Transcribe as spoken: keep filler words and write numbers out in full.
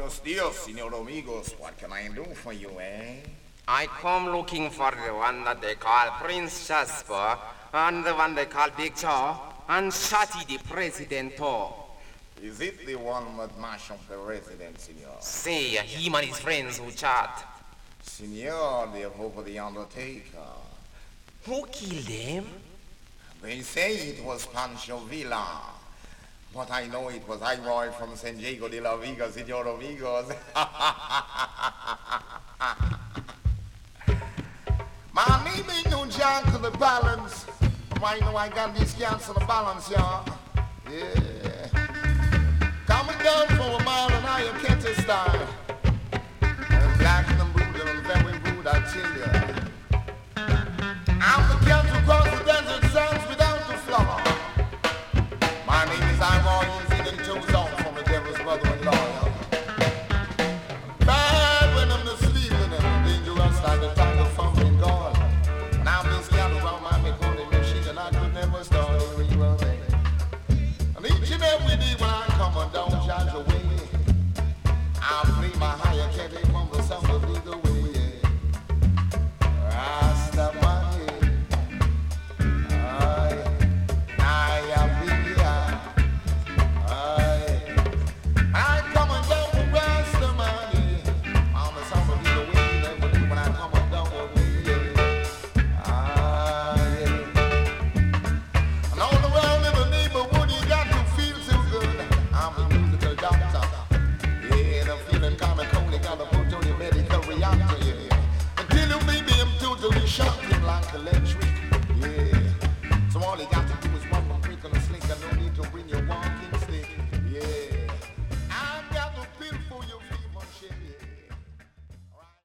Buenos dias, senor amigos. What can I do for you, eh? I come looking for the one that they call Prince Jasper, and the one they call Big Joe, and Shotty the President. Is it the one that mash up the resident, senor? Say, him and his friends who chat. Senor, they're over the Undertaker. Who killed him? They say it was Pancho Villa. But I know it was Iroy from San Diego de la Vega, senor amigos. My name ain't no jack to the balance. I know I got these cans on the balance, y'all. Yeah. Coming down for a mile and I am Kente style. I'm black and I'm rude and I'm very rude, I tell you. I'm the cat who cross the desert sands without the flower. My name is Iroy, easy and toes off from the devil's brother-in-law. Bad when I'm the sleeping and dangerous like the tiger from Bengal. Now this cat around my recording machine and I could never start a rerunning. And each and every day when I come on down, judge away, I'll play my higher cat.